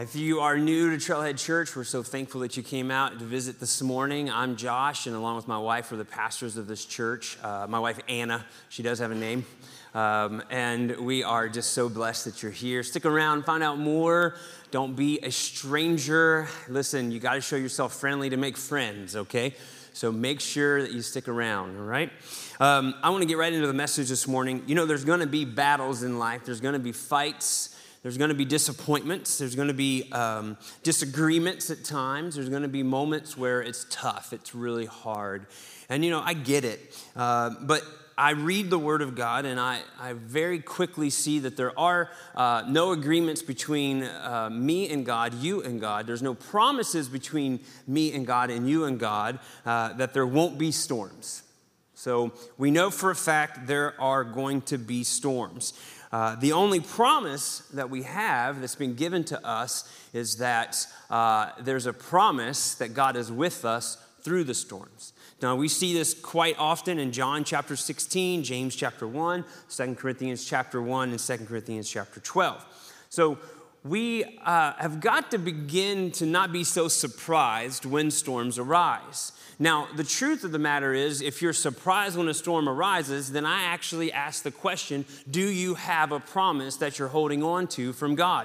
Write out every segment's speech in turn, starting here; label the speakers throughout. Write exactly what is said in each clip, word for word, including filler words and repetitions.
Speaker 1: If you are new to Trailhead Church, we're so thankful that you came out to visit this morning. I'm Josh, and along with my wife, we're the pastors of this church. Uh, my wife, Anna, she does have a name. Um, and we are just so blessed that you're here. Stick around, find out more. Don't be a stranger. Listen, you got to show yourself friendly to make friends, okay? So make sure that you stick around, all right? Um, I want to get right into the message this morning. You know, there's going to be battles in life. There's going to be fights. There's going to be disappointments. There's going to be um, disagreements at times. There's going to be moments where it's tough. It's really hard. And, you know, I get it. Uh, but I read the Word of God, and I, I very quickly see that there are uh, no agreements between uh, me and God, you and God. There's no promises between me and God and you and God uh, that there won't be storms. So we know for a fact there are going to be storms. Uh, the only promise that we have that's been given to us is that uh, there's a promise that God is with us through the storms. Now, we see this quite often in John chapter sixteen, James chapter one, Second Corinthians chapter one, and Second Corinthians chapter twelve. So we uh, have got to begin to not be so surprised when storms arise. Now, the truth of the matter is, if you're surprised when a storm arises, then I actually ask the question, do you have a promise that you're holding on to from God?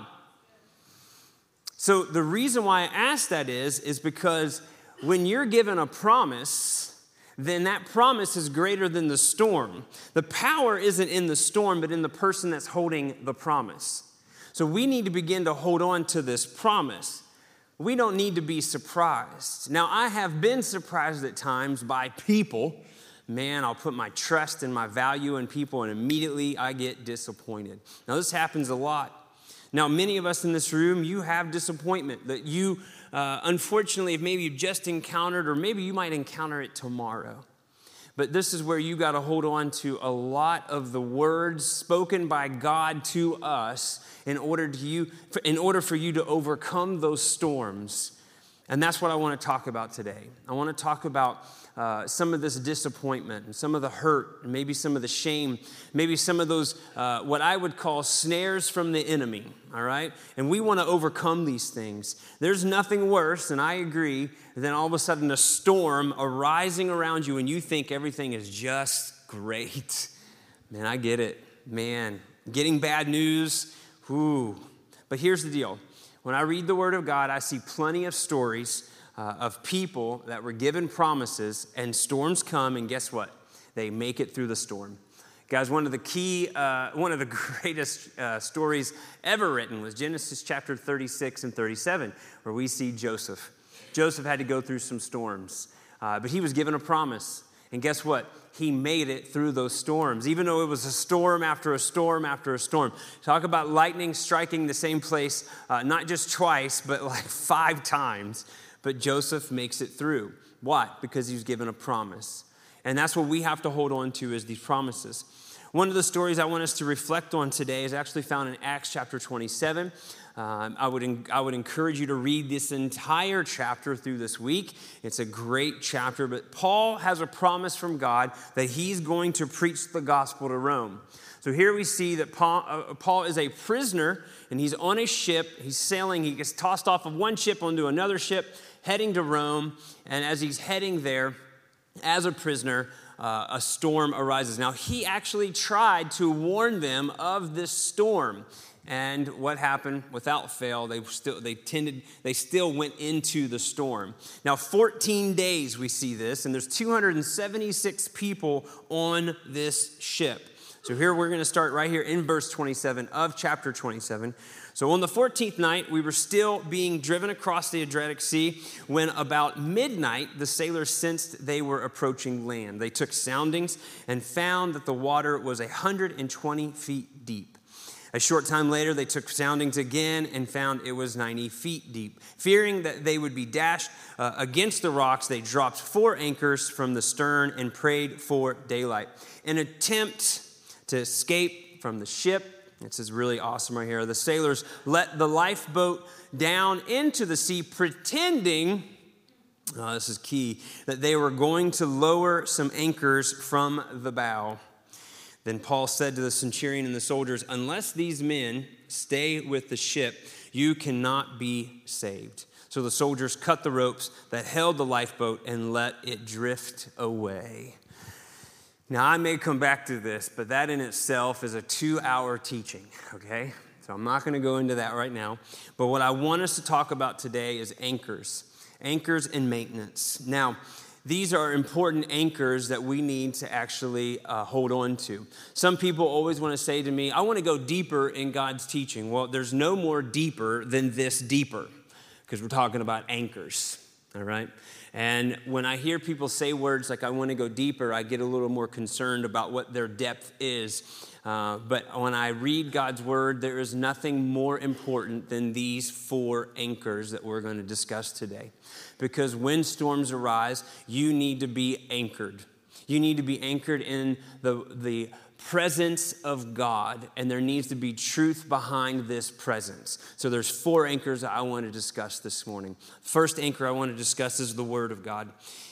Speaker 1: So the reason why I ask that is, is because when you're given a promise, then that promise is greater than the storm. The power isn't in the storm, but in the person that's holding the promise. So we need to begin to hold on to this promise. We don't need to be surprised. Now, I have been surprised at times by people. Man, I'll put my trust and my value in people, and immediately I get disappointed. Now, this happens a lot. Now, many of us in this room, you have disappointment that you, uh, unfortunately, if maybe you've just encountered, or maybe you might encounter it tomorrow. But this is where you got to hold on to a lot of the words spoken by God to us in order to you, in order for you to overcome those storms. And that's what I want to talk about today. I want to talk about uh, some of this disappointment and some of the hurt, and maybe some of the shame, maybe some of those, uh, what I would call snares from the enemy, all right? And we want to overcome these things. There's nothing worse, and I agree, than all of a sudden a storm arising around you and you think everything is just great. Man, I get it. Man, getting bad news, whoo. But here's the deal. When I read the Word of God, I see plenty of stories uh, of people that were given promises, and storms come, and guess what? They make it through the storm. Guys, one of the key, uh, one of the greatest uh, stories ever written was Genesis chapter thirty-six and thirty-seven, where we see Joseph. Joseph had to go through some storms, uh, but he was given a promise. And guess what? He made it through those storms, even though it was a storm after a storm after a storm. Talk about lightning striking the same place, uh, not just twice, but like five times. But Joseph makes it through. Why? Because he was given a promise. And that's what we have to hold on to, is these promises. One of the stories I want us to reflect on today is actually found in Acts chapter twenty-seven. Um, I would I would encourage you to read this entire chapter through this week. It's a great chapter, but Paul has a promise from God that he's going to preach the gospel to Rome. So here we see that Paul, uh, Paul is a prisoner, and he's on a ship. He's sailing. He gets tossed off of one ship onto another ship, heading to Rome. And as he's heading there, as a prisoner, uh, a storm arises. Now, he actually tried to warn them of this storm. And what happened? Without fail, they still they tended they still went into the storm. Now, fourteen days we see this, and there's two hundred seventy-six people on this ship. So here we're going to start right here in verse twenty-seven of chapter twenty-seven. So on the fourteenth night, we were still being driven across the Adriatic Sea when about midnight, the sailors sensed they were approaching land. They took soundings and found that the water was one hundred twenty feet deep. A short time later, they took soundings again and found it was ninety feet deep. Fearing that they would be dashed uh, against the rocks, they dropped four anchors from the stern and prayed for daylight. In an attempt to escape from the ship, this is really awesome right here, the sailors let the lifeboat down into the sea, pretending, oh, this is key, that they were going to lower some anchors from the bow. Then Paul said to the centurion and the soldiers, unless these men stay with the ship, you cannot be saved. So the soldiers cut the ropes that held the lifeboat and let it drift away. Now, I may come back to this, but that in itself is a two-hour teaching, okay? So I'm not going to go into that right now. But what I want us to talk about today is anchors. Anchors and maintenance. Now, these are important anchors that we need to actually uh, hold on to. Some people always want to say to me, I want to go deeper in God's teaching. Well, there's no more deeper than this deeper, because we're talking about anchors, all right? And when I hear people say words like, I want to go deeper, I get a little more concerned about what their depth is. Uh, but when I read God's word, there is nothing more important than these four anchors that we're going to discuss today. Because when storms arise, you need to be anchored. You need to be anchored in the, the presence of God, and there needs to be truth behind this presence. So there's four anchors that I want to discuss this morning. First anchor I want to discuss is the word of God.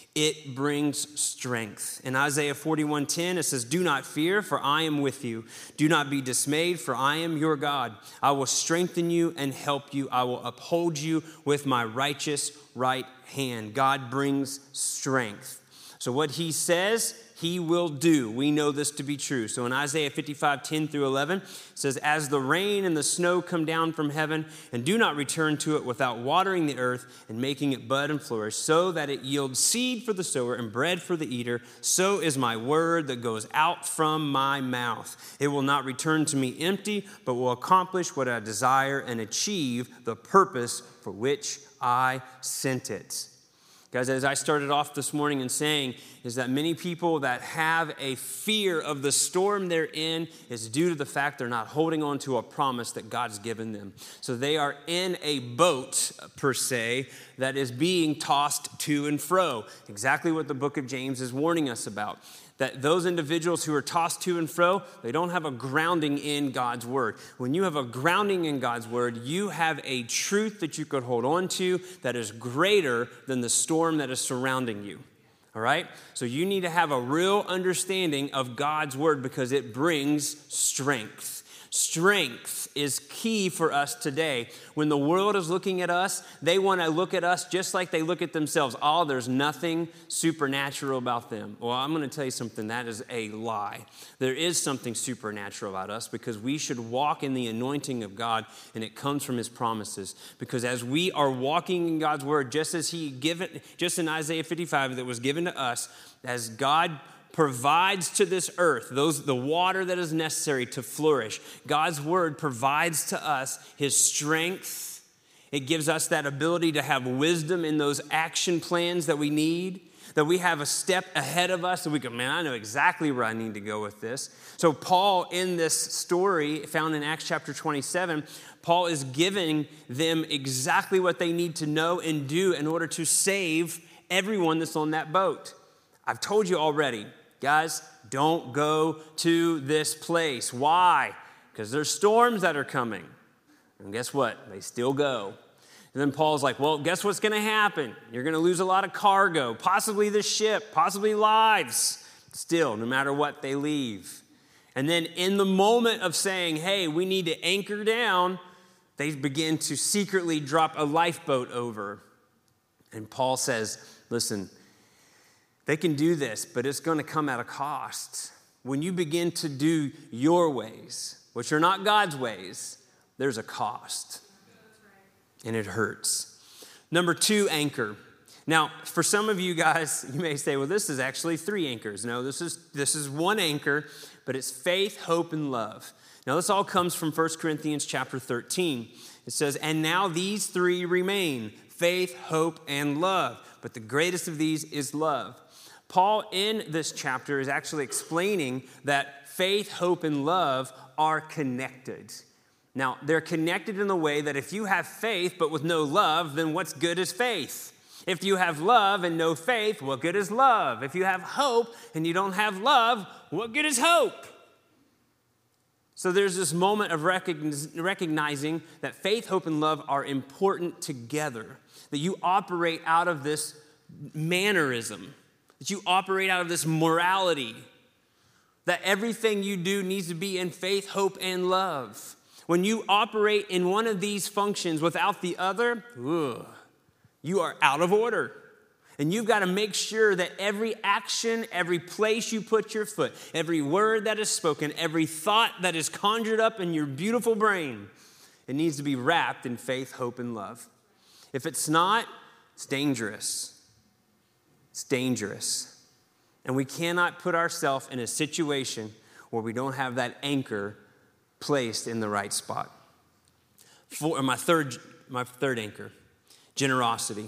Speaker 1: It brings strength. In Isaiah forty-one ten, it says, do not fear, for I am with you. Do not be dismayed, for I am your God. I will strengthen you and help you. I will uphold you with my righteous right hand. God brings strength. So what he says, he will do. We know this to be true. So in Isaiah fifty-five ten through eleven, it says, as the rain and the snow come down from heaven and do not return to it without watering the earth and making it bud and flourish, so that it yields seed for the sower and bread for the eater, so is my word that goes out from my mouth. It will not return to me empty, but will accomplish what I desire and achieve the purpose for which I sent it. Guys, as I started off this morning in saying, is that many people that have a fear of the storm they're in is due to the fact they're not holding on to a promise that God's given them. So they are in a boat, per se, that is being tossed to and fro. Exactly what the book of James is warning us about. That those individuals who are tossed to and fro, they don't have a grounding in God's word. When you have a grounding in God's word, you have a truth that you could hold on to that is greater than the storm that is surrounding you. All right? So you need to have a real understanding of God's word because it brings strength. Strength is key for us today. When the world is looking at us, they want to look at us just like they look at themselves. Oh, there's nothing supernatural about them. Well, I'm going to tell you something. That is a lie. There is something supernatural about us because we should walk in the anointing of God, and it comes from his promises. Because as we are walking in God's word, just as he given, just in Isaiah fifty-five that was given to us, as God provides to this earth those the water that is necessary to flourish. God's word provides to us his strength. It gives us that ability to have wisdom in those action plans that we need, that we have a step ahead of us, and we go, man, I know exactly where I need to go with this. So Paul, in this story found in Acts chapter twenty-seven, Paul is giving them exactly what they need to know and do in order to save everyone that's on that boat. I've told you already, guys, don't go to this place. Why? Because there's storms that are coming. And guess what? They still go. And then Paul's like, well, guess what's going to happen? You're going to lose a lot of cargo, possibly the ship, possibly lives. Still, no matter what, they leave. And then in the moment of saying, hey, we need to anchor down, they begin to secretly drop a lifeboat over. And Paul says, listen, they can do this, but it's going to come at a cost. When you begin to do your ways, which are not God's ways, there's a cost. And it hurts. Number two, anchor. Now, for some of you guys, you may say, well, this is actually three anchors. No, this is this is one anchor, but it's faith, hope, and love. Now, this all comes from First Corinthians chapter thirteen. It says, and now these three remain, faith, hope, and love. But the greatest of these is love. Paul, in this chapter, is actually explaining that faith, hope, and love are connected. Now, they're connected in the way that if you have faith but with no love, then what's good is faith? If you have love and no faith, what good is love? If you have hope and you don't have love, what good is hope? So there's this moment of recognizing that faith, hope, and love are important together, that you operate out of this mannerism, that you operate out of this morality, that everything you do needs to be in faith, hope, and love. When you operate in one of these functions without the other, ugh, you are out of order. And you've got to make sure that every action, every place you put your foot, every word that is spoken, every thought that is conjured up in your beautiful brain, it needs to be wrapped in faith, hope, and love. If it's not, it's dangerous. It's dangerous. And we cannot put ourselves in a situation where we don't have that anchor placed in the right spot. For my third, my third anchor, generosity.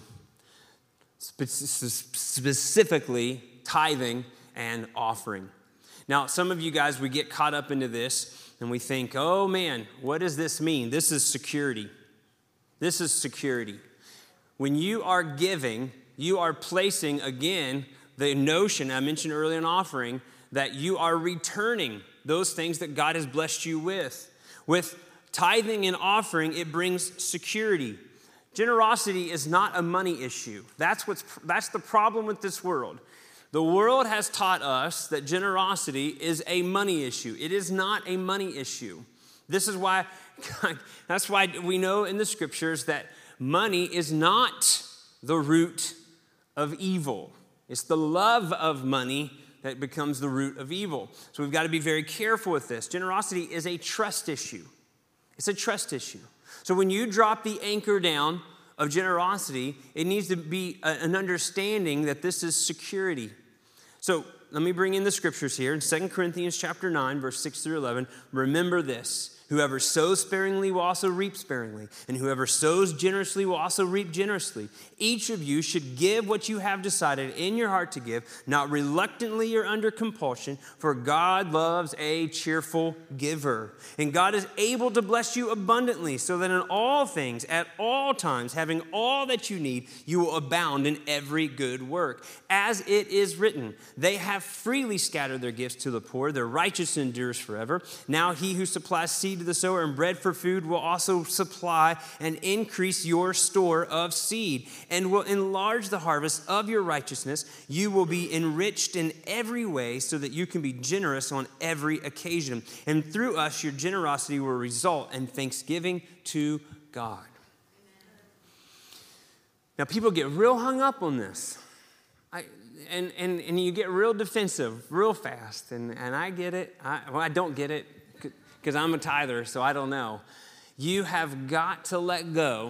Speaker 1: Specifically, tithing and offering. Now, some of you guys, we get caught up into this and we think, oh man, what does this mean? This is security. This is security. When you are giving, you are placing, again, the notion I mentioned earlier in offering, that you are returning those things that God has blessed you with. With tithing and offering, it brings security. Generosity is not a money issue. That's what's that's the problem with this world. The world has taught us that generosity is a money issue. It is not a money issue. This is why, that's why we know in the scriptures that money is not the root of evil. It's the love of money that becomes the root of evil. So we've got to be very careful with this. Generosity is a trust issue. It's a trust issue. So when you drop the anchor down of generosity, it needs to be a, an understanding that this is security. So let me bring in the scriptures here in Second Corinthians chapter nine, verse six through eleven. Remember this. Whoever sows sparingly will also reap sparingly, and whoever sows generously will also reap generously. Each of you should give what you have decided in your heart to give, not reluctantly or under compulsion, for God loves a cheerful giver. And God is able to bless you abundantly, so that in all things, at all times, having all that you need, you will abound in every good work. As it is written, they have freely scattered their gifts to the poor, their righteousness endures forever. Now he who supplies seed to the sower and bread for food will also supply and increase your store of seed and will enlarge the harvest of your righteousness. You will be enriched in every way so that you can be generous on every occasion. And through us, your generosity will result in thanksgiving to God. Now, people get real hung up on this. I, and, and, and you get real defensive real fast. And, and I get it. I, well, I don't get it. Because I'm a tither, so I don't know. You have got to let go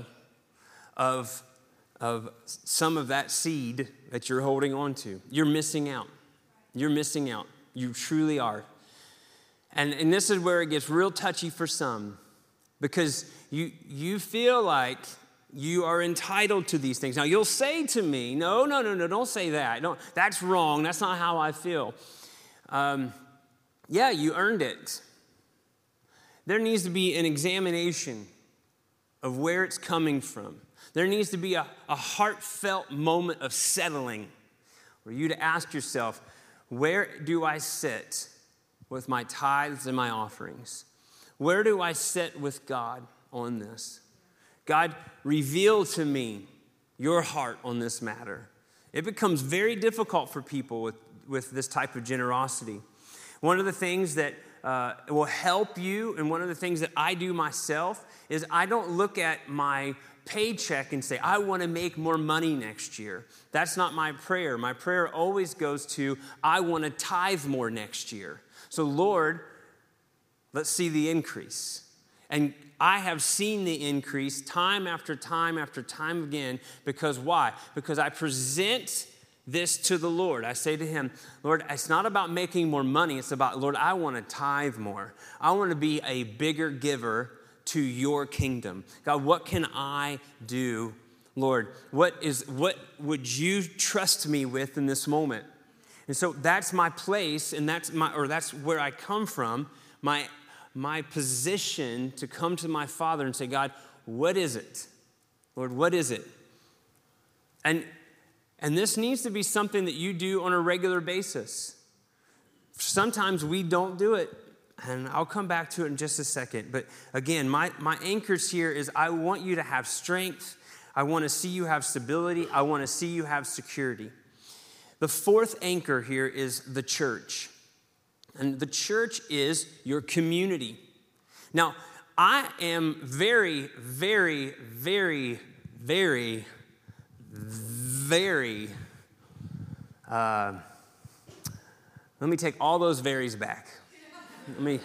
Speaker 1: of, of some of that seed that you're holding on to. You're missing out. You're missing out. You truly are. And, and this is where it gets real touchy for some. Because you, you feel like you are entitled to these things. Now, you'll say to me, no, no, no, no, don't say that. Don't, that's wrong. That's not how I feel. Um, yeah, you earned it. There needs to be an examination of where it's coming from. There needs to be a, a heartfelt moment of settling for you to ask yourself, where do I sit with my tithes and my offerings? Where do I sit with God on this? God, reveal to me your heart on this matter. It becomes very difficult for people with, with this type of generosity. One of the things that Uh, will help you, and one of the things that I do myself is I don't look at my paycheck and say, I want to make more money next year. That's not my prayer. My prayer always goes to, I want to tithe more next year. So Lord, let's see the increase. And I have seen the increase time after time after time again, because why? Because I present this to the Lord. I say to him, Lord, it's not about making more money. It's about, Lord, I want to tithe more. I want to be a bigger giver to your kingdom. God, what can I do? Lord, what is what would you trust me with in this moment? And so that's my place, and that's my or that's where I come from, my my position to come to my Father and say, God, what is it? Lord, what is it? And And this needs to be something that you do on a regular basis. Sometimes we don't do it, and I'll come back to it in just a second. But again, my, my anchors here is I want you to have strength. I want to see you have stability. I want to see you have security. The fourth anchor here is the church. And the church is your community. Now, I am very, very, very, very, very, uh, let me take all those varies back. Let me,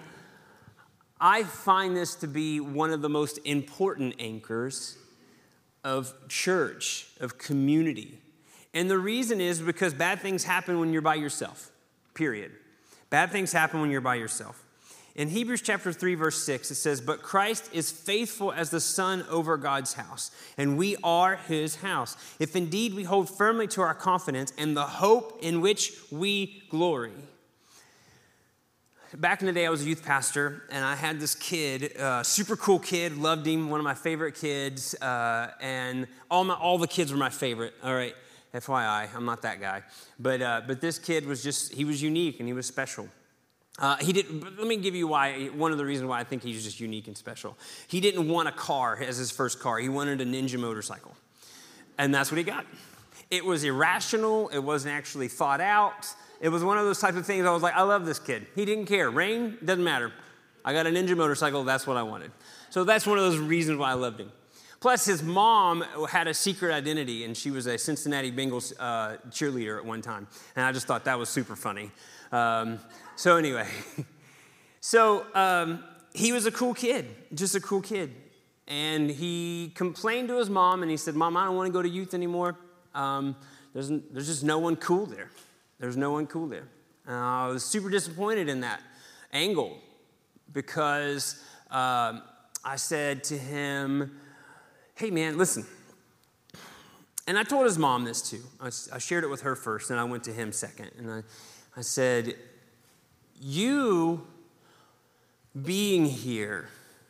Speaker 1: I find this to be one of the most important anchors of church, of community. And the reason is because bad things happen when you're by yourself, period. Bad things happen when you're by yourself. In Hebrews chapter three, verse six, it says, "But Christ is faithful as the Son over God's house, and we are his house, if indeed we hold firmly to our confidence and the hope in which we glory." Back in the day, I was a youth pastor, and I had this kid, uh, super cool kid, loved him, one of my favorite kids, uh, and all my all the kids were my favorite, all right, F Y I, I'm not that guy. But uh, but this kid was just, he was unique, and he was special. Uh, he did. Let me give you why. One of the reasons why I think he's just unique and special. He didn't want a car as his first car. He wanted a Ninja motorcycle, and that's what he got. It was irrational. It wasn't actually thought out. It was one of those types of things. I was like, I love this kid. He didn't care. Rain doesn't matter. I got a Ninja motorcycle. That's what I wanted. So that's one of those reasons why I loved him. Plus, his mom had a secret identity, and she was a Cincinnati Bengals uh, cheerleader at one time, and I just thought that was super funny. Um, so anyway, so um, he was a cool kid, just a cool kid. And he complained to his mom, and he said, "Mom, I don't want to go to youth anymore. Um, there's, there's just no one cool there. There's no one cool there." And I was super disappointed in that angle because um, I said to him, "Hey, man, listen." And I told his mom this too. I, I shared it with her first, and I went to him second. And I, I said, you being here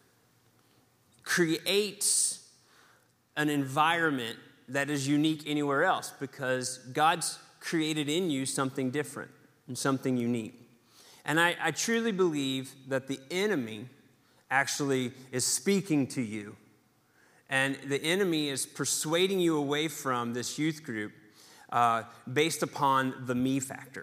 Speaker 1: creates an environment that is unique anywhere else because God's created in you something different and something unique. And I, I truly believe that the enemy actually is speaking to you. And the enemy is persuading you away from this youth group uh, based upon the me factor.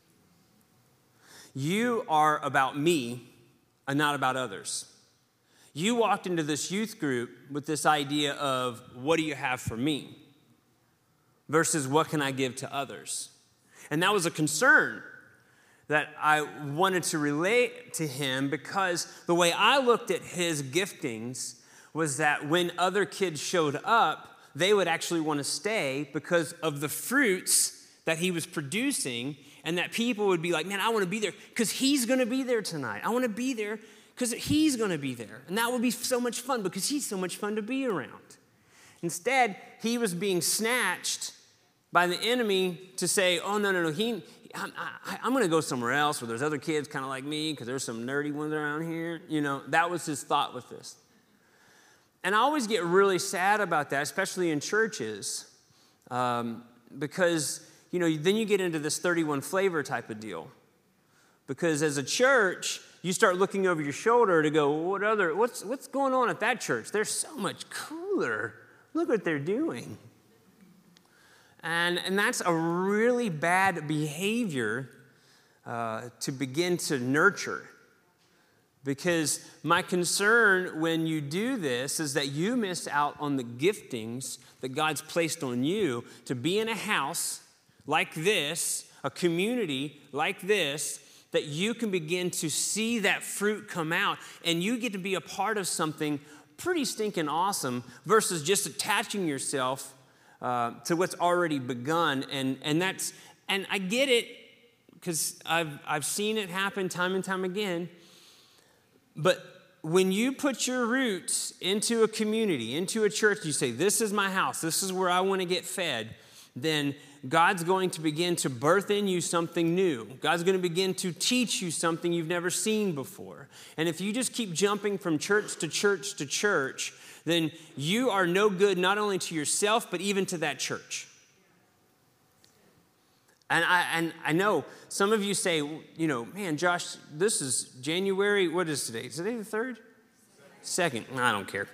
Speaker 1: You are about me and not about others. You walked into this youth group with this idea of what do you have for me versus what can I give to others. And that was a concern that I wanted to relate to him because the way I looked at his giftings was that when other kids showed up, they would actually want to stay because of the fruits that he was producing, and that people would be like, "Man, I want to be there because he's going to be there tonight. I want to be there because he's going to be there." And that would be so much fun because he's so much fun to be around. Instead, he was being snatched by the enemy to say, "Oh, no, no, no, he, I, I, I'm going to go somewhere else where there's other kids kind of like me because there's some nerdy ones around here." You know, that was his thought with this. And I always get really sad about that, especially in churches, um, because, you know, then you get into this thirty-one flavor type of deal. Because as a church, you start looking over your shoulder to go, well, what other, what's what's going on at that church? They're so much cooler. Look what they're doing. And, and that's a really bad behavior uh, to begin to nurture. Because my concern when you do this is that you miss out on the giftings that God's placed on you to be in a house like this, a community like this, that you can begin to see that fruit come out and you get to be a part of something pretty stinking awesome versus just attaching yourself uh, to what's already begun. And, and that's, and I get it because I've, I've seen it happen time and time again. But when you put your roots into a community, into a church, you say, "This is my house, this is where I want to get fed," then God's going to begin to birth in you something new. God's going to begin to teach you something you've never seen before. And if you just keep jumping from church to church to church, then you are no good not only to yourself, but even to that church. And I and I know some of you say, you know, "Man, Josh, this is January. What is today? Is today the third? Second. I don't care.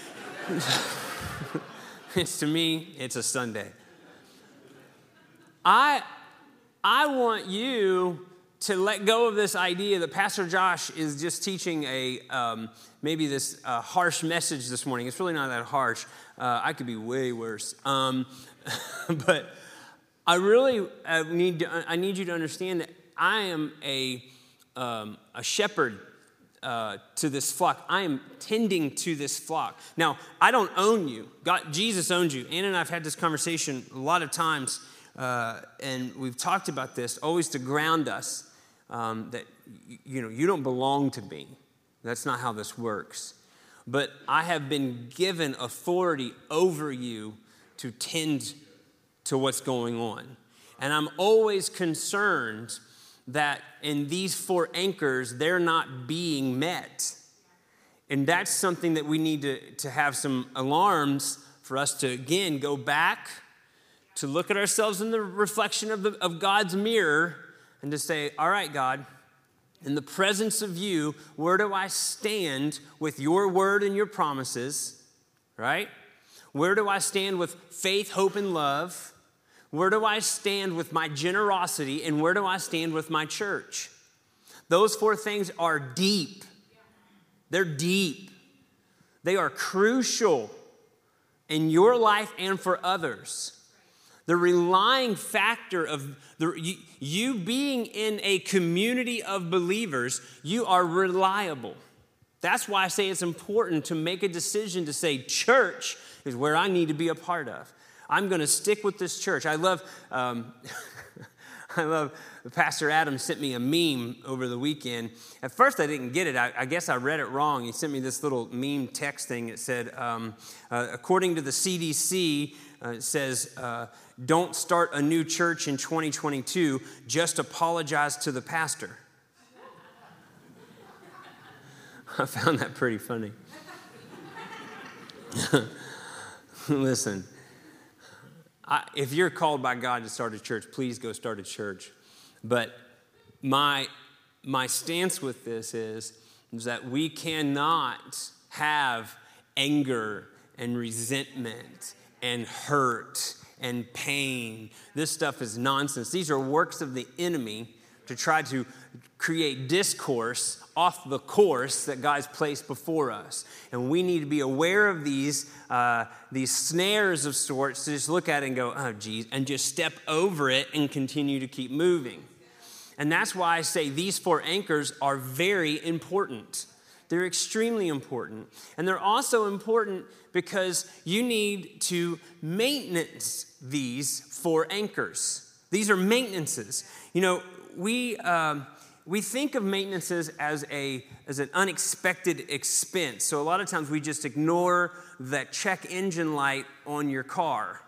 Speaker 1: It's to me, it's a Sunday. I I want you to let go of this idea that Pastor Josh is just teaching a um, maybe this uh, harsh message this morning. It's really not that harsh. Uh, I could be way worse. Um, but I really uh, need to, I need you to understand that I am a um, a shepherd uh, to this flock. I am tending to this flock. Now, I don't own you. God, Jesus owns you. Anna and I have had this conversation a lot of times, uh, and we've talked about this always to ground us. Um, that, you know, you don't belong to me. That's not how this works. But I have been given authority over you to tend to what's going on. And I'm always concerned that in these four anchors, they're not being met. And that's something that we need to, to have some alarms for us to, again, go back, to look at ourselves in the reflection of, the, of God's mirror, and to say, all right, God, in the presence of you, where do I stand with your word and your promises, right? Where do I stand with faith, hope, and love? Where do I stand with my generosity? And where do I stand with my church? Those four things are deep. They're deep. They are crucial in your life and for others. The relying factor of the, you, you being in a community of believers, you are reliable. That's why I say it's important to make a decision to say, church is where I need to be a part of. I'm going to stick with this church. I love, um, I love, Pastor Adam sent me a meme over the weekend. At first I didn't get it. I, I guess I read it wrong. He sent me this little meme text thing that said, um, uh, according to the C D C, uh, it says, uh, don't start a new church in twenty twenty-two, just apologize to the pastor. I found that pretty funny. Listen, I, if you're called by God to start a church, please go start a church. But my, my stance with this is, is that we cannot have anger and resentment and hurt and pain. This stuff is nonsense. These are works of the enemy to try to create discourse off the course that God's placed before us. And we need to be aware of these, uh, these snares of sorts to just look at it and go, oh, geez, and just step over it and continue to keep moving. And that's why I say these four anchors are very important. They're extremely important. And they're also important because you need to maintenance these four anchors. These are maintenances. You know, we um, we think of maintenances as a as an unexpected expense. So a lot of times we just ignore that check engine light on your car.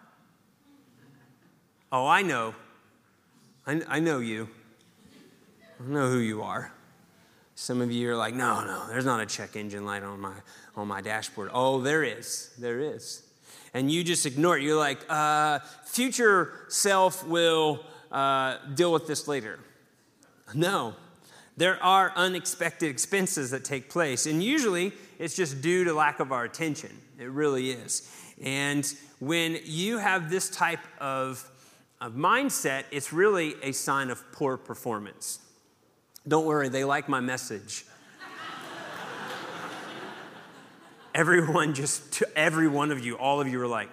Speaker 1: Oh, I know. I, I know you. I know who you are. Some of you are like, no, no, there's not a check engine light on my on my dashboard. Oh, there is. There is. And you just ignore it. You're like, uh, future self will uh, deal with this later. No. There are unexpected expenses that take place. And usually it's just due to lack of our attention. It really is. And when you have this type of, of mindset, it's really a sign of poor performance. Don't worry, they like my message. Everyone just, every one of you, all of you are like,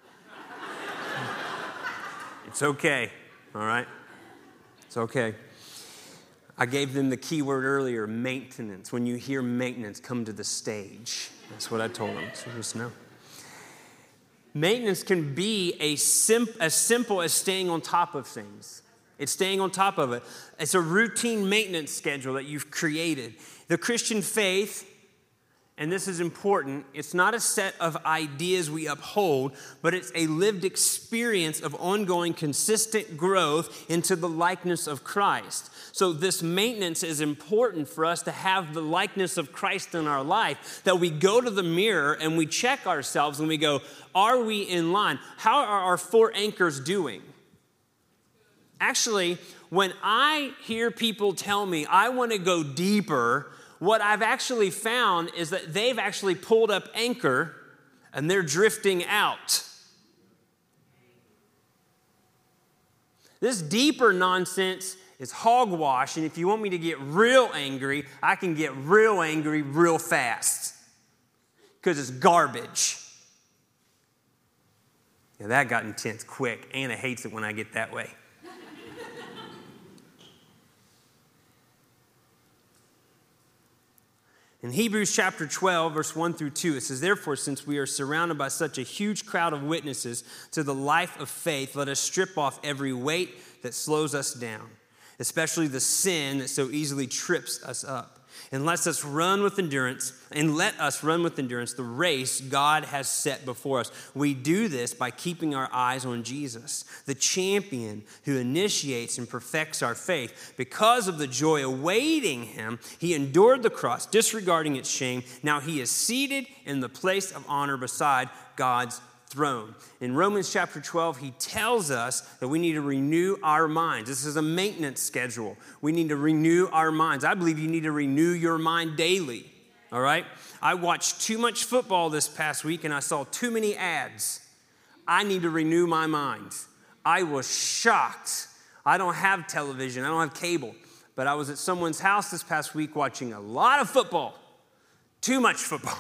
Speaker 1: it's okay, all right? It's okay. I gave them the key word earlier, maintenance. When you hear maintenance, come to the stage. That's what I told them, so just know. Maintenance can be a sim- as simple as staying on top of things. It's staying on top of it. It's a routine maintenance schedule that you've created. The Christian faith, and this is important, it's not a set of ideas we uphold, but it's a lived experience of ongoing, consistent growth into the likeness of Christ. So this maintenance is important for us to have the likeness of Christ in our life, that we go to the mirror and we check ourselves and we go, are we in line? How are our four anchors doing? Actually, when I hear people tell me, I want to go deeper, what I've actually found is that they've actually pulled up anchor and they're drifting out. This deeper nonsense is hogwash, and if you want me to get real angry, I can get real angry real fast because it's garbage. Yeah, that got intense quick. Anna hates it when I get that way. In Hebrews chapter twelve, verse one through two, it says, "Therefore, since we are surrounded by such a huge crowd of witnesses to the life of faith, let us strip off every weight that slows us down, especially the sin that so easily trips us up. And let us run with endurance, and let us run with endurance the race God has set before us. We do this by keeping our eyes on Jesus, the champion who initiates and perfects our faith. Because of the joy awaiting him, he endured the cross, disregarding its shame. Now he is seated in the place of honor beside God's throne." In Romans chapter twelve, he tells us that we need to renew our minds. This is a maintenance schedule. We need to renew our minds. I believe you need to renew your mind daily, all right? I watched too much football this past week, and I saw too many ads. I need to renew my mind. I was shocked. I don't have television. I don't have cable. But I was at someone's house this past week watching a lot of football. Too much football.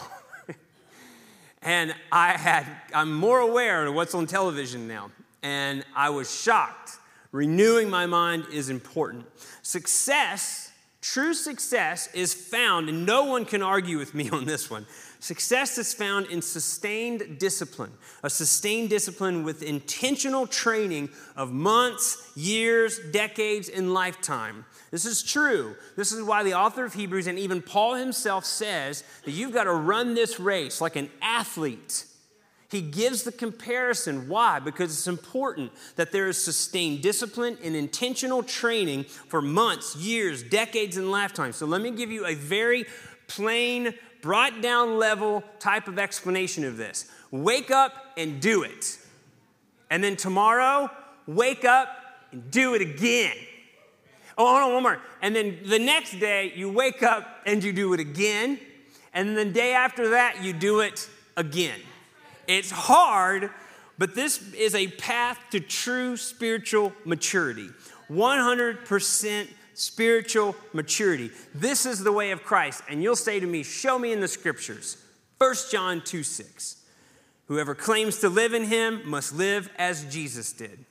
Speaker 1: And I had, I'm more aware of what's on television now. And I was shocked. Renewing my mind is important. Success, true success is found, and no one can argue with me on this one. Success is found in sustained discipline, a sustained discipline with intentional training of months, years, decades, and lifetime. This is true. This is why the author of Hebrews and even Paul himself says that you've got to run this race like an athlete. He gives the comparison. Why? Because it's important that there is sustained discipline and intentional training for months, years, decades, and lifetimes. So let me give you a very plain, brought down level type of explanation of this. Wake up and do it. And then tomorrow, wake up and do it again. Oh, hold on, one more. And then the next day, you wake up and you do it again. And the day after that, you do it again. It's hard, but this is a path to true spiritual maturity. one hundred percent spiritual maturity. This is the way of Christ. And you'll say to me, show me in the scriptures. First John two six. Whoever claims to live in him must live as Jesus did.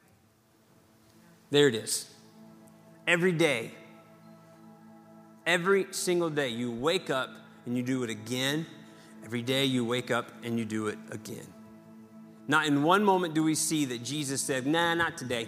Speaker 1: There it is. Every day, every single day, you wake up and you do it again. Every day you wake up and you do it again. Not in one moment do we see that Jesus said, nah, not today.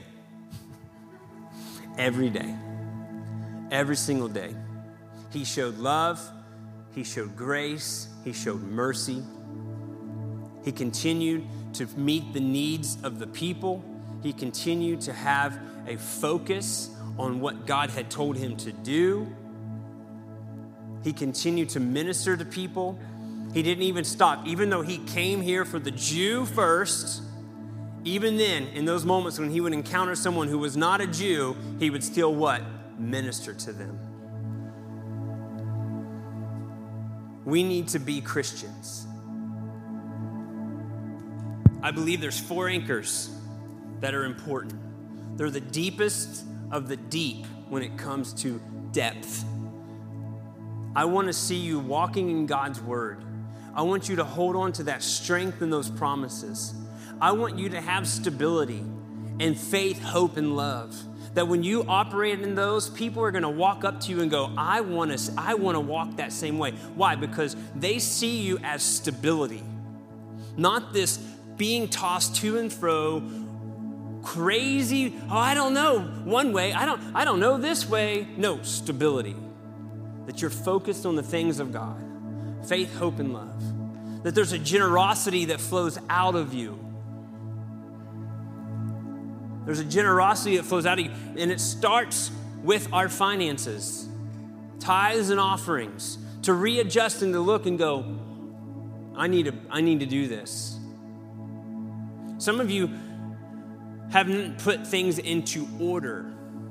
Speaker 1: Every day. Every single day. He showed love. He showed grace. He showed mercy. He continued to meet the needs of the people. He continued to have a focus on what God had told him to do. He continued to minister to people. He didn't even stop. Even though he came here for the Jew first, even then, in those moments when he would encounter someone who was not a Jew, he would still what? Minister to them. We need to be Christians. I believe there's four anchors that are important. They're the deepest of the deep when it comes to depth. I want to see you walking in God's word. I want you to hold on to that strength and those promises. I want you to have stability and faith, hope, and love. That when you operate in those, people are going to walk up to you and go, I want to, I want to walk that same way. Why? Because they see you as stability. Not this being tossed to and fro, crazy, oh, I don't know, one way, I don't, I don't know this way. No, stability. That you're focused on the things of God. Faith, hope, and love. That there's a generosity that flows out of you. There's a generosity that flows out of you. And it starts with our finances. Tithes and offerings. To readjust and to look and go, I need to, I need to do this. Some of you haven't put things into order.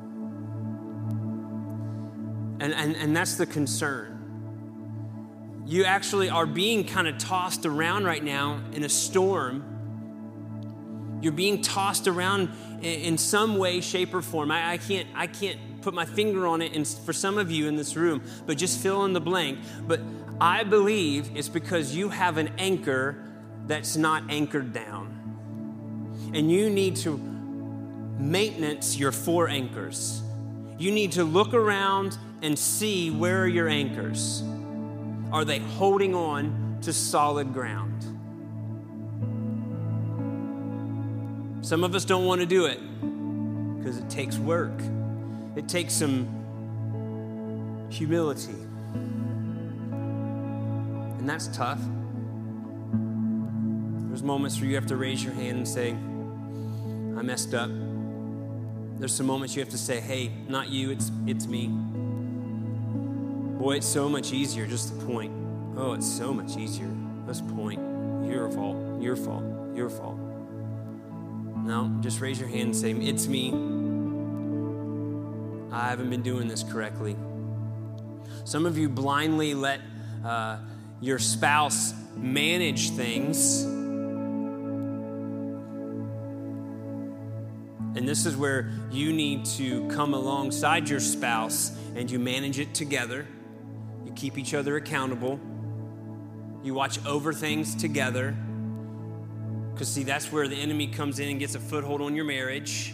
Speaker 1: And, and, and that's the concern. You actually are being kind of tossed around right now in a storm. You're being tossed around in some way, shape, or form. I, I can't I can't put my finger on it, and for some of you in this room, but just fill in the blank. But I believe it's because you have an anchor that's not anchored down. And you need to maintenance your four anchors. You need to look around and see, where are your anchors? Are they holding on to solid ground? Some of us don't want to do it because it takes work. It takes some humility. And that's tough. There's moments where you have to raise your hand and say, I messed up. There's some moments you have to say, hey, not you, it's it's me. Boy, it's so much easier just to point. Oh, it's so much easier. Let's point. Your fault, your fault, your fault. No, just raise your hand and say, it's me. I haven't been doing this correctly. Some of you blindly let uh, your spouse manage things. And this is where you need to come alongside your spouse and you manage it together. You keep each other accountable. You watch over things together. Because see, that's where the enemy comes in and gets a foothold on your marriage.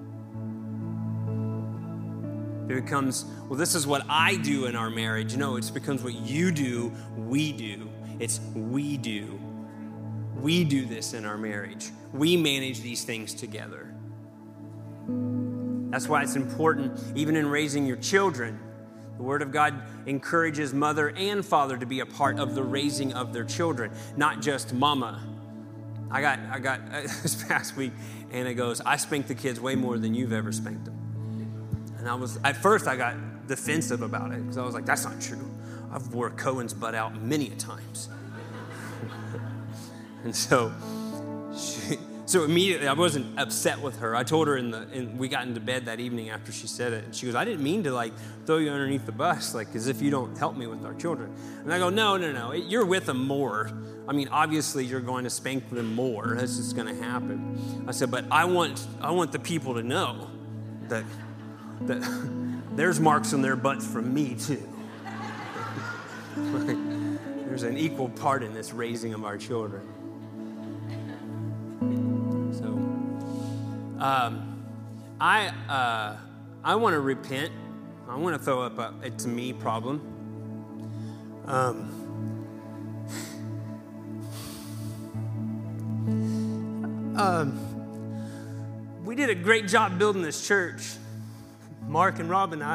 Speaker 1: It becomes, well, this is what I do in our marriage. No, it becomes what you do, we do. It's we do. We do this in our marriage. We manage these things together. That's why it's important, even in raising your children. The Word of God encourages mother and father to be a part of the raising of their children, not just mama. I got, I got uh, this past week, Anna goes, I spanked the kids way more than you've ever spanked them. And I was, at first I got defensive about it because I was like, that's not true. I've wore Cohen's butt out many a times. And so, she, so immediately I wasn't upset with her. I told her in the, in, we got into bed that evening after she said it. And she goes, I didn't mean to like throw you underneath the bus, like as if you don't help me with our children. And I go, no, no, no, you're with them more. I mean, obviously you're going to spank them more. That's just going to happen. I said, but I want, I want the people to know that, that there's marks on their butts from me too. There's an equal part in this raising of our children. So, um, I uh, I want to repent. I want to throw up a it's a me problem. Um, um, we did a great job building this church, Mark and Rob and I,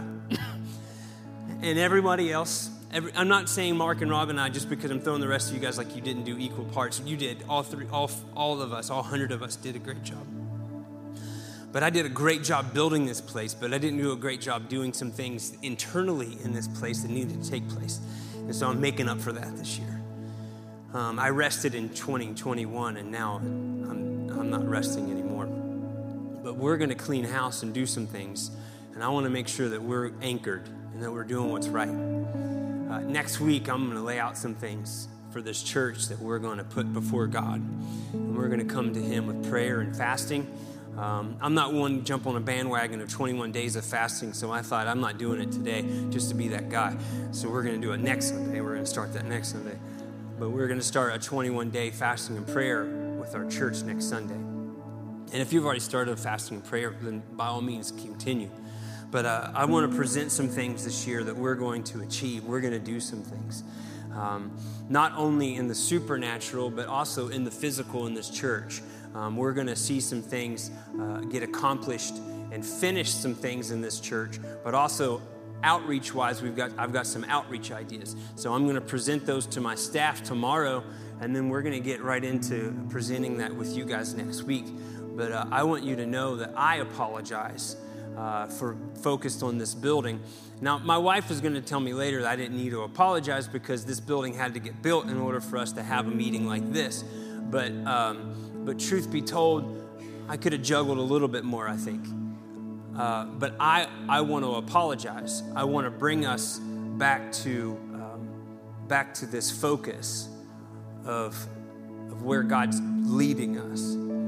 Speaker 1: and everybody else. Every, I'm not saying Mark and Rob and I just because I'm throwing the rest of you guys like you didn't do equal parts. You did. All three, all, all of us, all hundred of us did a great job. But I did a great job building this place, but I didn't do a great job doing some things internally in this place that needed to take place. And so I'm making up for that this year. Um, I rested in twenty twenty-one, and now I'm, I'm not resting anymore. But we're going to clean house and do some things. And I want to make sure that we're anchored and that we're doing what's right. Uh, next week, I'm going to lay out some things for this church that we're going to put before God. And we're going to come to Him with prayer and fasting. Um, I'm not one to jump on a bandwagon of twenty-one days of fasting, so I thought I'm not doing it today just to be that guy. So we're going to do it next Sunday. We're going to start that next Sunday. But we're going to start a twenty-one day fasting and prayer with our church next Sunday. And if you've already started fasting and prayer, then by all means, continue. But uh, I want to present some things this year that we're going to achieve. We're going to do some things. Um, not only in the supernatural, but also in the physical in this church. Um, we're going to see some things uh, get accomplished and finish some things in this church, but also outreach-wise, we've got I've got some outreach ideas. So I'm going to present those to my staff tomorrow, and then we're going to get right into presenting that with you guys next week. But uh, I want you to know that I apologize Uh, for focused on this building. Now, my wife was going to tell me later that I didn't need to apologize because this building had to get built in order for us to have a meeting like this. But, um, but truth be told, I could have juggled a little bit more, I think. Uh, but I, I want to apologize. I want to bring us back to um, back to this focus of of where God's leading us. And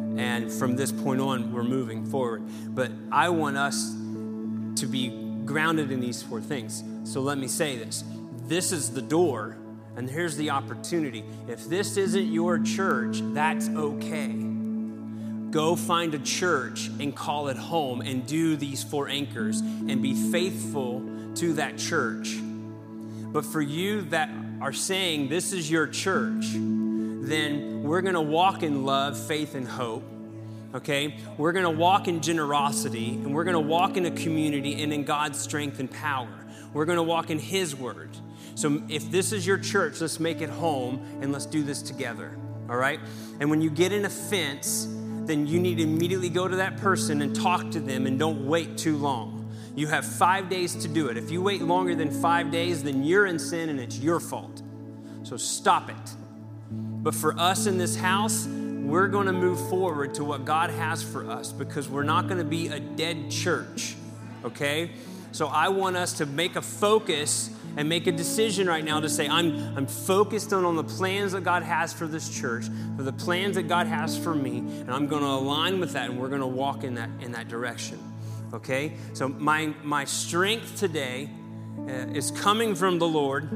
Speaker 1: then from this point on, we're moving forward. But I want us to be grounded in these four things. So let me say this. This is the door, and here's the opportunity. If this isn't your church, that's okay. Go find a church and call it home and do these four anchors and be faithful to that church. But for you that are saying this is your church, then we're going to walk in love, faith, and hope. Okay? We're going to walk in generosity, and we're going to walk in a community and in God's strength and power. We're going to walk in His word. So if this is your church, let's make it home and let's do this together. All right? And when you get in a fence, then you need to immediately go to that person and talk to them, and don't wait too long. You have five days to do it. If you wait longer than five days, then you're in sin and it's your fault. So stop it. But for us in this house, we're going to move forward to what God has for us, because we're not going to be a dead church, okay? So I want us to make a focus and make a decision right now to say, I'm, I'm focused on, on the plans that God has for this church, for the plans that God has for me, and I'm going to align with that, and we're going to walk in that in that direction, okay? So my, my strength today uh, is coming from the Lord,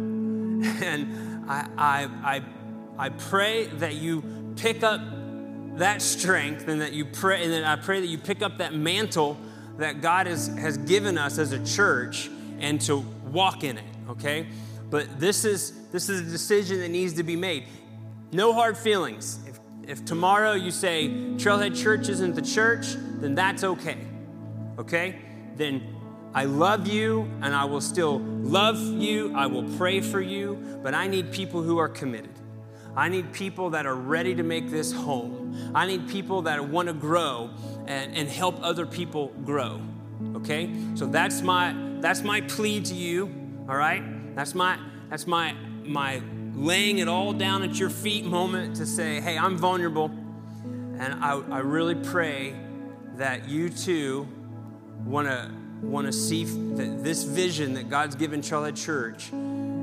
Speaker 1: and I, I, I, I pray that you pick up that strength, and that you pray, and then I pray that you pick up that mantle that God has, has given us as a church, and to walk in it, okay? But this is this is a decision that needs to be made. No hard feelings. If, if tomorrow you say Trailhead Church isn't the church, then that's okay, okay? Then I love you, and I will still love you. I will pray for you, but I need people who are committed. I need people that are ready to make this home. I need people that want to grow and, and help other people grow, okay? So that's my that's my plea to you, all right? That's my that's my my laying it all down at your feet moment to say, hey, I'm vulnerable, and I, I really pray that you too want to want to see that this vision that God's given Trailhead Church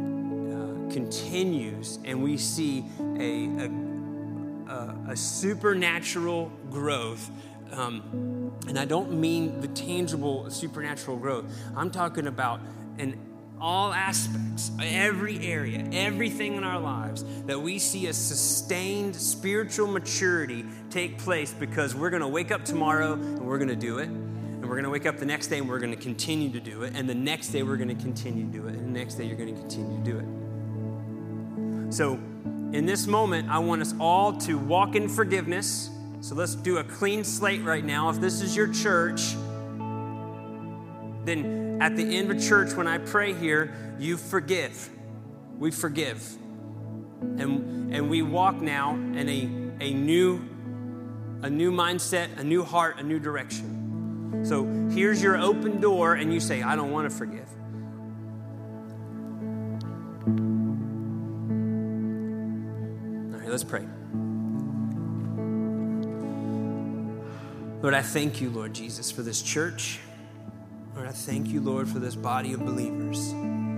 Speaker 1: continues, and we see a, a, a supernatural growth. Um, and I don't mean the tangible supernatural growth. I'm talking about in all aspects, every area, everything in our lives, that we see a sustained spiritual maturity take place, because we're going to wake up tomorrow and we're going to do it. And we're going to wake up the next day and we're going to continue to do it. And the next day we're going to continue to do it. And the next day you're going to continue to do it. So in this moment, I want us all to walk in forgiveness. So let's do a clean slate right now. If this is your church, then at the end of church, when I pray here, you forgive. We forgive. And, and we walk now in a, a, new, a new mindset, a new heart, a new direction. So here's your open door, and you say, I don't want to forgive. Let's pray. Lord, I thank you, Lord Jesus, for this church. Lord, I thank you, Lord, for this body of believers.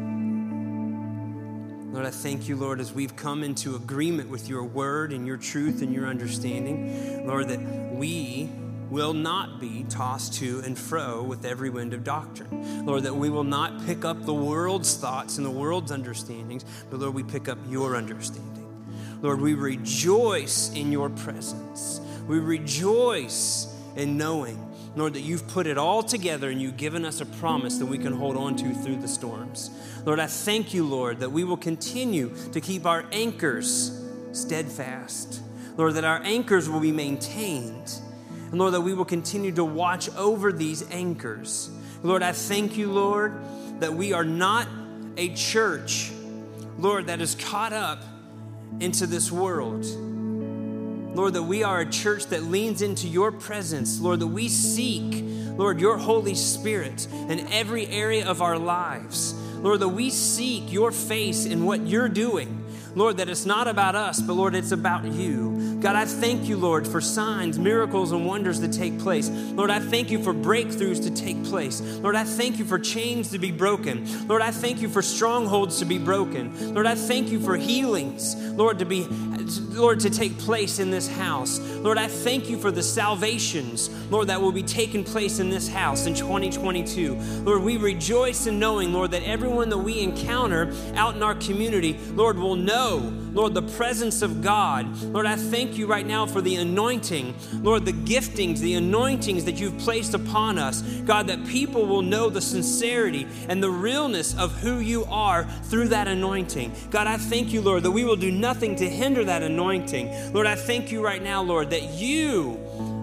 Speaker 1: Lord, I thank you, Lord, as we've come into agreement with your word and your truth and your understanding, Lord, that we will not be tossed to and fro with every wind of doctrine. Lord, that we will not pick up the world's thoughts and the world's understandings, but Lord, we pick up your understanding. Lord, we rejoice in your presence. We rejoice in knowing, Lord, that you've put it all together and you've given us a promise that we can hold on to through the storms. Lord, I thank you, Lord, that we will continue to keep our anchors steadfast. Lord, that our anchors will be maintained. And Lord, that we will continue to watch over these anchors. Lord, I thank you, Lord, that we are not a church, Lord, that is caught up into this world. Lord, that we are a church that leans into your presence. Lord, that we seek, Lord, your Holy Spirit in every area of our lives. Lord, that we seek your face in what you're doing. Lord, that it's not about us, but Lord, it's about you. God, I thank you, Lord, for signs, miracles, and wonders to take place. Lord, I thank you for breakthroughs to take place. Lord, I thank you for chains to be broken. Lord, I thank you for strongholds to be broken. Lord, I thank you for healings, Lord, to be Lord, to take place in this house. Lord, I thank you for the salvations, Lord, that will be taking place in this house in twenty twenty-two. Lord, we rejoice in knowing, Lord, that everyone that we encounter out in our community, Lord, will know, Lord, the presence of God. Lord, I thank you right now for the anointing, Lord, the giftings, the anointings that you've placed upon us. God, that people will know the sincerity and the realness of who you are through that anointing. God, I thank you, Lord, that we will do nothing to hinder that anointing. Lord, I thank you right now, Lord, that you,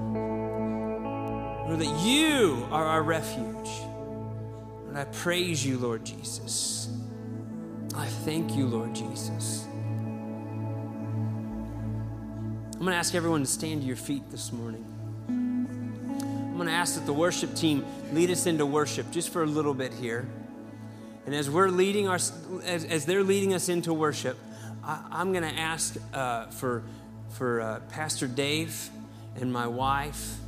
Speaker 1: Lord, that you are our refuge. And I praise you, Lord Jesus. I thank you, Lord Jesus. I'm going to ask everyone to stand to your feet this morning. I'm going to ask that the worship team lead us into worship just for a little bit here. And as we're leading our, as, as they're leading us into worship, I, I'm going to ask uh, for for uh, Pastor Dave and my wife.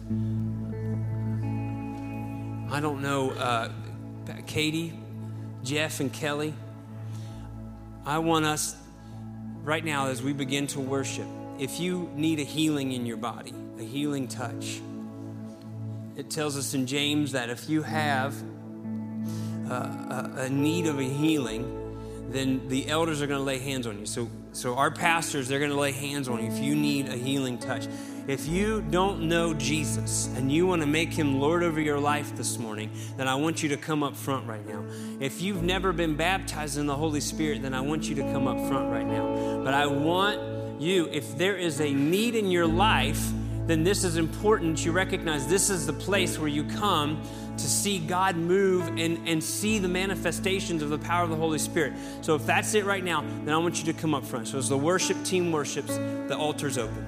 Speaker 1: I don't know, uh, Katie, Jeff, and Kelly. I want us right now as we begin to worship. If you need a healing in your body, a healing touch, it tells us in James that if you have uh, a, a need of a healing, then the elders are going to lay hands on you. So, so our pastors, they're going to lay hands on you if you need a healing touch. If you don't know Jesus and you want to make him Lord over your life this morning, then I want you to come up front right now. If you've never been baptized in the Holy Spirit, then I want you to come up front right now. But I want you, if there is a need in your life, then this is important. You recognize this is the place where you come to see God move and, and see the manifestations of the power of the Holy Spirit. So if that's it right now, then I want you to come up front. So as the worship team worships, the altar's open.